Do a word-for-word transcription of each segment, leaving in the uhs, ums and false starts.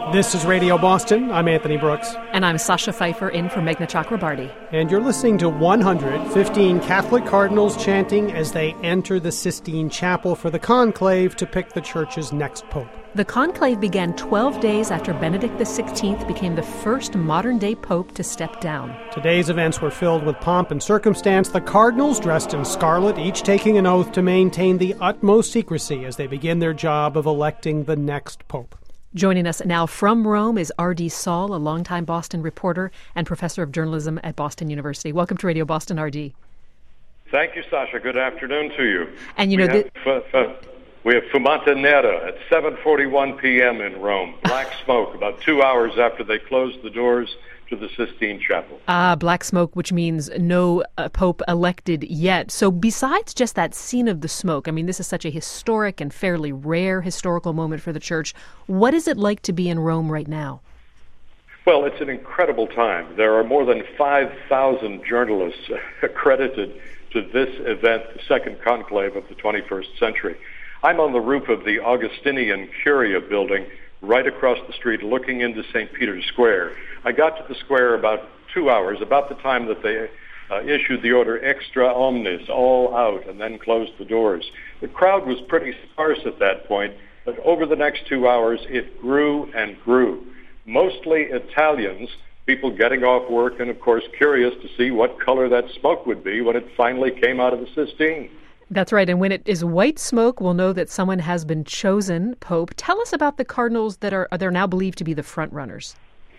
This is Radio Boston. I'm Anthony Brooks. And I'm Sasha Pfeiffer in for Meghna Chakrabarty. And you're listening to one hundred fifteen Catholic cardinals chanting as they enter the Sistine Chapel for the conclave to pick the church's next pope. The conclave began twelve days after Benedict the sixteenth became the first modern-day pope to step down. Today's events were filled with pomp and circumstance. The cardinals, dressed in scarlet, each taking an oath to maintain the utmost secrecy as they begin their job of electing the next pope. Joining us now from Rome is R D Saul, a longtime Boston reporter and professor of journalism at Boston University. Welcome to Radio Boston, R D. Thank you, Sasha. Good afternoon to you. And you know, we have, the... f- f- we have Fumata Nera at seven forty-one p.m. in Rome. Black smoke, about two hours after they closed the doors to the Sistine Chapel. Ah, black smoke, which means no uh, pope elected yet. So besides just that scene of the smoke, I mean, this is such a historic and fairly rare historical moment for the church. What is it like to be in Rome right now? Well, it's an incredible time. There are more than five thousand journalists accredited to this event, the second conclave of the twenty-first century. I'm on the roof of the Augustinian Curia building right across the street looking into Saint Peter's Square. I got to the square about two hours, about the time that they uh, issued the order extra omnes, all out, and then closed the doors. The crowd was pretty sparse at that point, but over the next two hours it grew and grew. Mostly Italians, people getting off work and, of course, curious to see what color that smoke would be when it finally came out of the Sistine. That's right. And when it is white smoke, we'll know that someone has been chosen pope. Tell us about the cardinals that are they're now believed to be the front runners.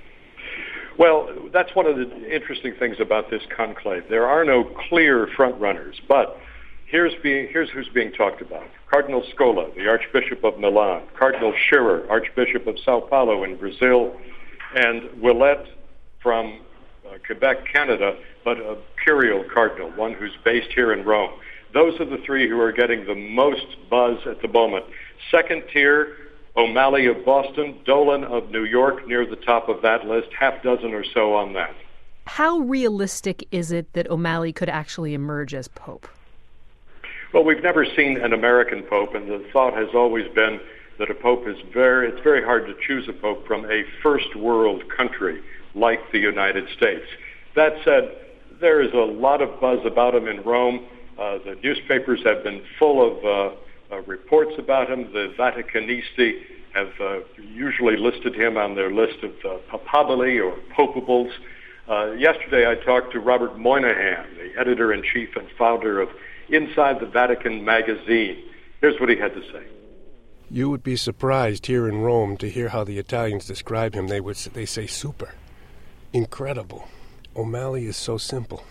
Well, that's one of the interesting things about this conclave. There are no clear front runners, but here's being here's who's being talked about. Cardinal Scola, the Archbishop of Milan, Cardinal Scherer, Archbishop of Sao Paulo in Brazil, and Ouellet from uh, Quebec, Canada, but a curial cardinal, one who's based here in Rome. Those are the three who are getting the most buzz at the moment. Second tier, O'Malley of Boston, Dolan of New York near the top of that list, half dozen or so on that. How realistic is it that O'Malley could actually emerge as pope? Well, we've never seen an American pope, and the thought has always been that a pope is very, it's very hard to choose a pope from a first world country like the United States. That said, there is a lot of buzz about him in Rome. Uh, the newspapers have been full of uh, uh, reports about him. The Vaticanisti have uh, usually listed him on their list of uh, papabili or popables. Uh, yesterday I talked to Robert Moynihan, the editor-in-chief and founder of Inside the Vatican magazine. Here's what he had to say. You would be surprised here in Rome to hear how the Italians describe him. They would they say super, incredible. O'Malley is so simple.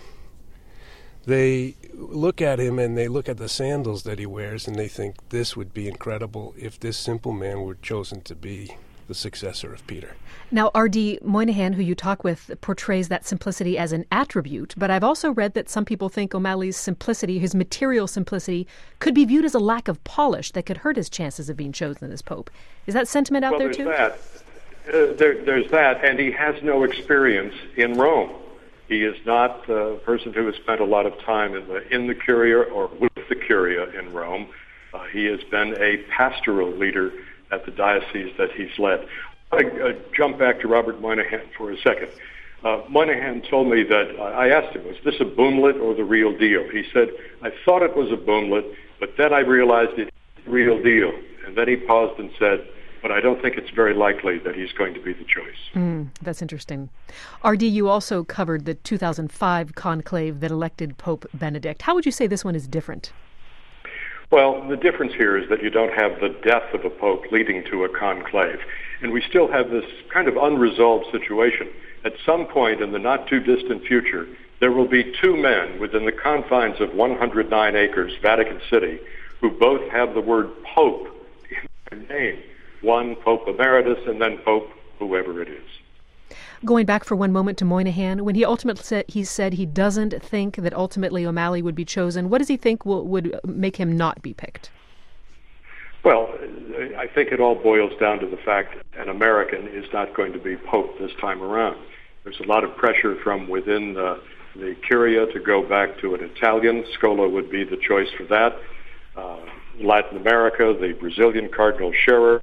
They look at him and they look at the sandals that he wears and they think this would be incredible if this simple man were chosen to be the successor of Peter. Now, R D Moynihan, who you talk with, portrays that simplicity as an attribute, but I've also read that some people think O'Malley's simplicity, his material simplicity, could be viewed as a lack of polish that could hurt his chances of being chosen as pope. Is that sentiment out well, there there's too? That. Uh, there, there's that, and he has no experience in Rome. He is not a person who has spent a lot of time in the in the Curia or with the Curia in Rome. Uh, he has been a pastoral leader at the diocese that he's led. I uh, jump back to Robert Moynihan for a second. Uh, Moynihan told me that, uh, I asked him, was this a boomlet or the real deal? He said, I thought it was a boomlet, but then I realized it's the real deal. And then he paused and said, but I don't think it's very likely that he's going to be the choice. Mm, that's interesting. R D, you also covered the two thousand five conclave that elected Pope Benedict. How would you say this one is different? Well, the difference here is that you don't have the death of a pope leading to a conclave. And we still have this kind of unresolved situation. At some point in the not-too-distant future, there will be two men within the confines of one hundred nine acres, Vatican City, who both have the word pope in their name. One Pope Emeritus and then Pope whoever it is. Going back for one moment to Moynihan, when he ultimately said he said he doesn't think that ultimately O'Malley would be chosen, what does he think will, would make him not be picked? Well, I think it all boils down to the fact that an American is not going to be Pope this time around. There's a lot of pressure from within the, the Curia to go back to an Italian. Scola would be the choice for that. Uh, Latin America, the Brazilian Cardinal Scherer,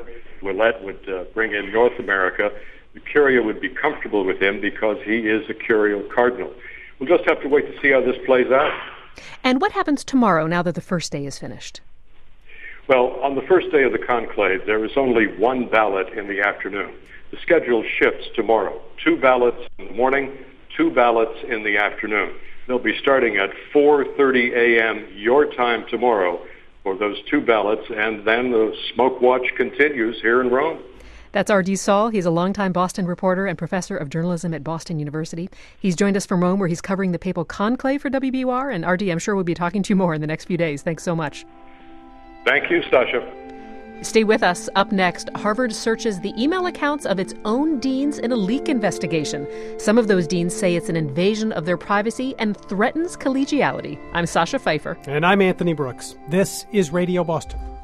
Ouellet would uh, bring in North America, the Curia would be comfortable with him because he is a curial cardinal. We'll just have to wait to see how this plays out. And what happens tomorrow now that the first day is finished? Well, on the first day of the conclave, there is only one ballot in the afternoon. The schedule shifts tomorrow. Two ballots in the morning, two ballots in the afternoon. They'll be starting at four thirty a.m. your time tomorrow for those two ballots, and then the smoke watch continues here in Rome. That's R D. Saul. He's a longtime Boston reporter and professor of journalism at Boston University. He's joined us from Rome, where he's covering the papal conclave for W B U R. And R D, I'm sure we'll be talking to you more in the next few days. Thanks so much. Thank you, Sasha. Stay with us. Up next, Harvard searches the email accounts of its own deans in a leak investigation. Some of those deans say it's an invasion of their privacy and threatens collegiality. I'm Sasha Pfeiffer. And I'm Anthony Brooks. This is Radio Boston.